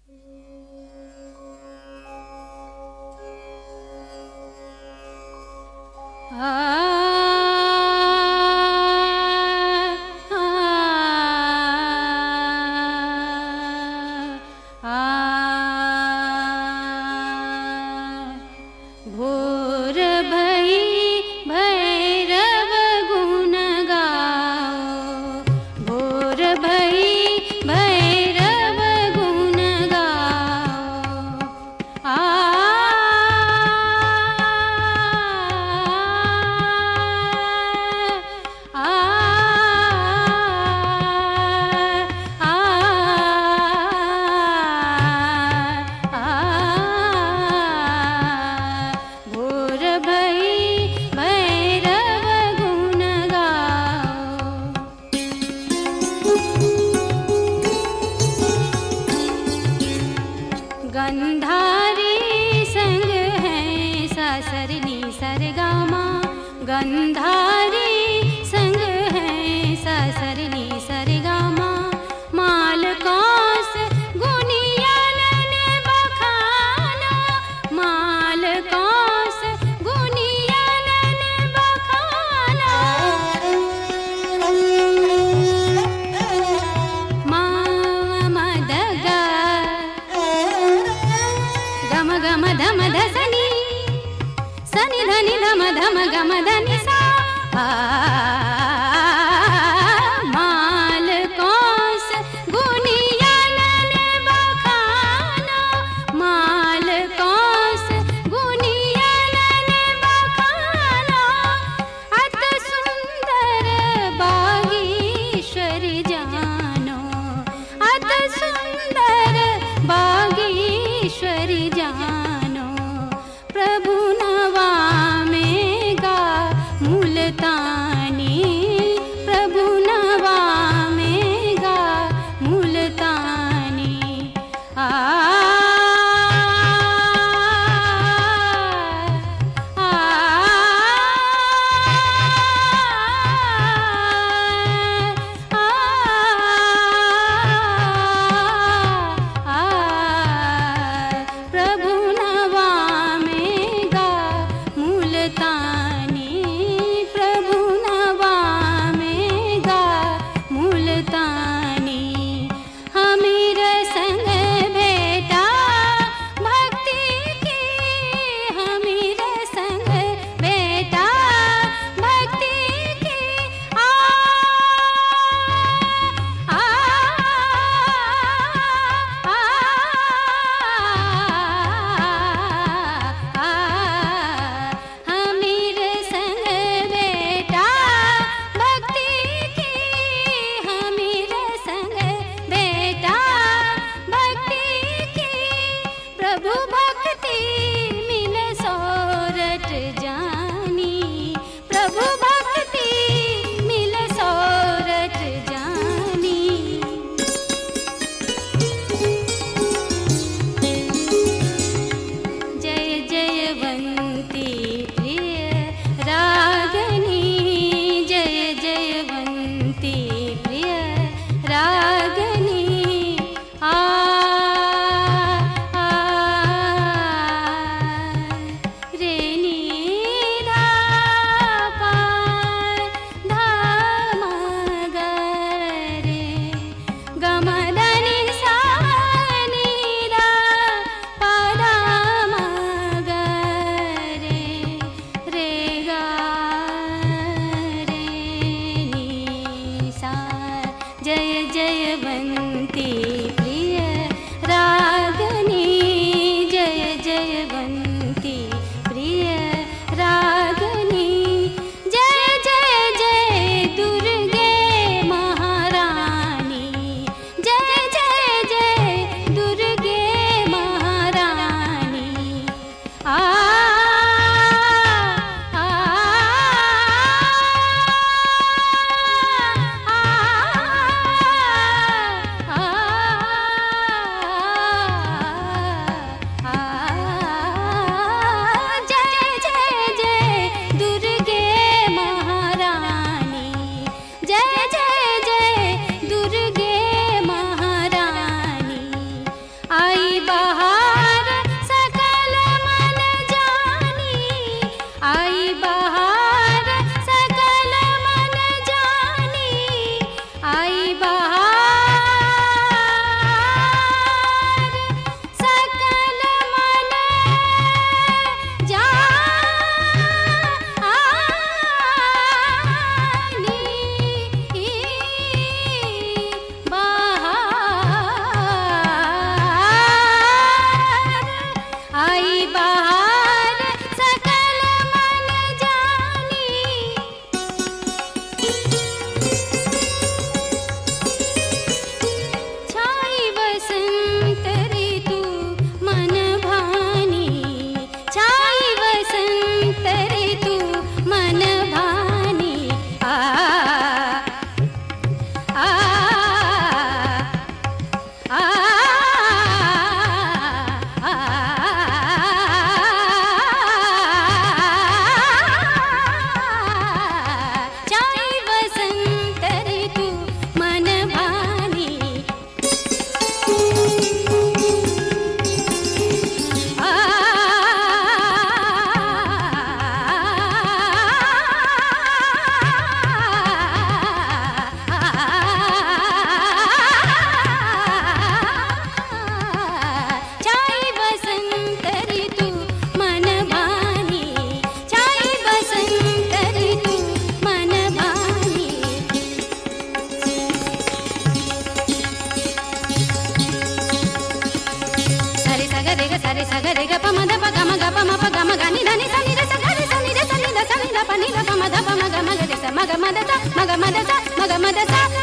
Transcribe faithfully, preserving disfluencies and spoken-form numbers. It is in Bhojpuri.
गंधारी संग है सासरनी सरगामा, गंधारी संग है सासरनी सरगामा। माल कौस गुनियन ने बखाना, माल कौस गुनियन ने बखाना। गम धम धसनी सनि धनि धम धम गम धनि सा। माल कौस गुनियन ने बखाना, माल कौस गुनियन ने बखाना। अत सुंदर बागीश्वर जानो, अत सुंदर बागीश्वर जानो। प्रभु नवा में गा मुल्तानी, प्रभु नवा में गा मुल्तानी। आ आ वसंत ऋतु मन भानी छाई वसंत ऋतु मन भानी आ आ आ సగరి గ పమ ద ప గమ గ పమ ప గమ గ ని ద ని స ని ద స గ రి స ని ద స ని ద స ని ద ప ని ద ప మ ద ప మ గ మ గ రి స మ గ మ ద స మ గ మ ద స మ గ మ ద స